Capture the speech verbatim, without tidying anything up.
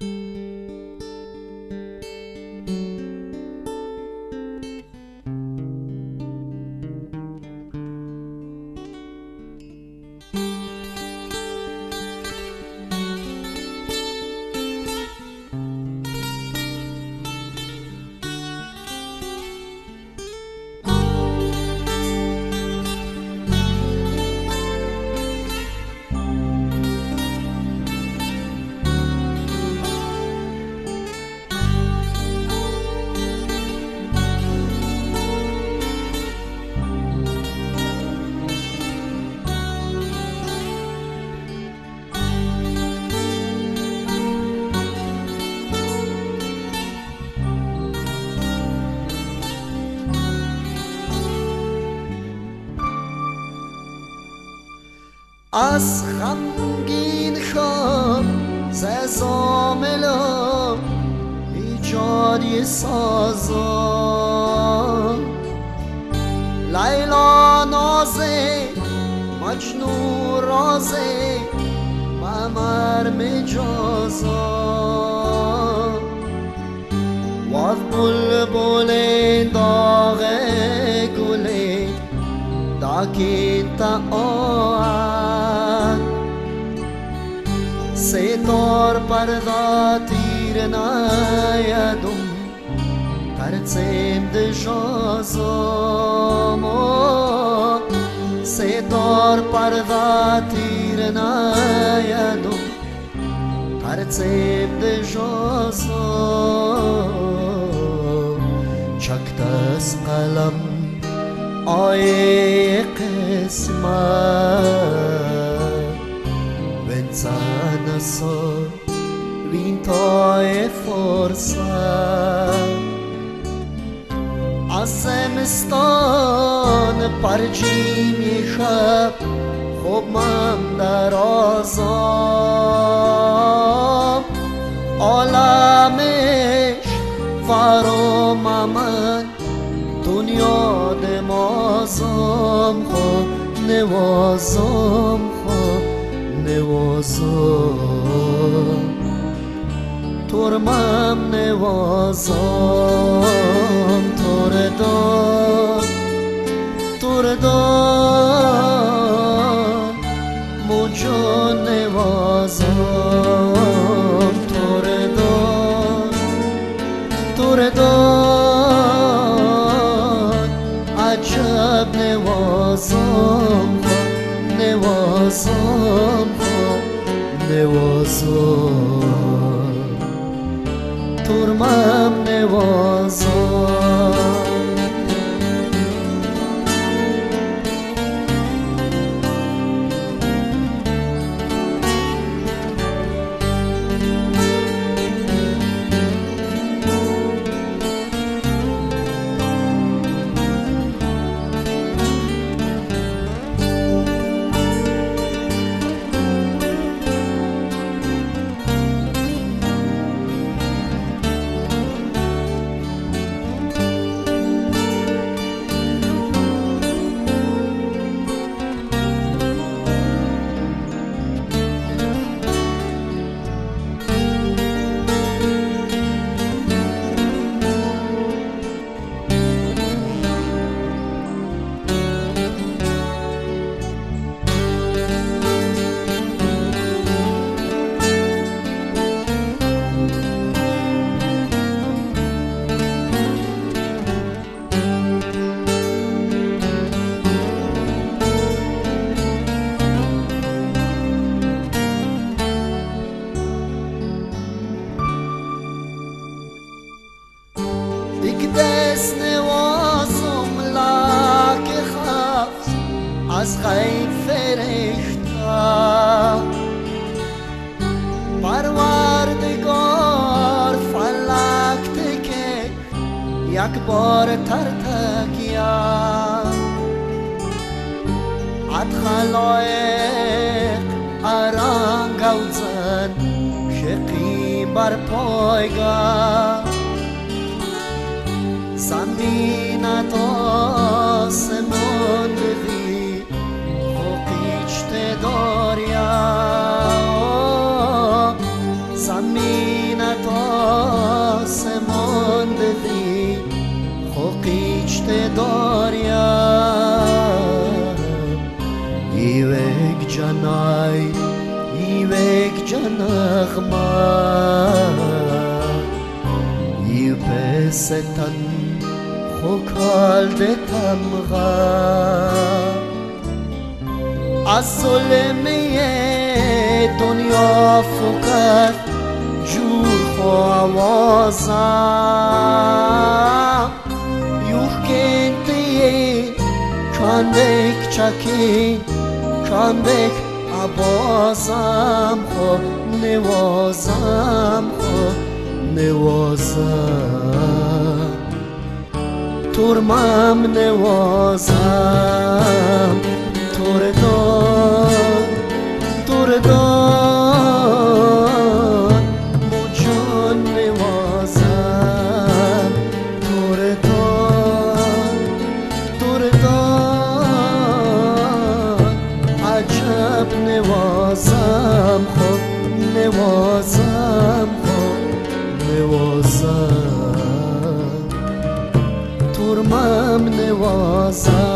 از غمگین شم ز زاملم ایجادی سازم لیلا نازه مجنون رازه ممر مجازم و بلبل داغ گله داکی تا آن ستار پردا تیر نایدم ترسم دجازم ستار پردا تیر نایدم ترسم دجازم چکت از قلم آیه قسمت بنزن سا وین تای فرصت از زمستان پرچین شب خوب من در آزام عالمش فرام من دنیا نمازم خو نوازم خو نوازم ترمم نوازم تردان تردان موجو نوازم تردان تردان عجب نوازم نوازم نوازم ترمم نوازم دست نوازم لاک خفت از غیب فرشته پروردگار فلک تکه یک بار ترتکیه اد خلایق ارانگ اوزن شقی بر پایگاه زمین تا سمان دوی خوکیچت داریا زمین نغمه ای پستن خوکالده تمغه از ظلمه دنیا فکر جور خو آوازم یوخ کنده کاندک چکی کاندک عبازم خو نوازم خو نوازم ترمم نوازم توردان توردان موجان نوازم توردان توردان عجب نوازم خود نوازم خود نوازم ترمم نوازم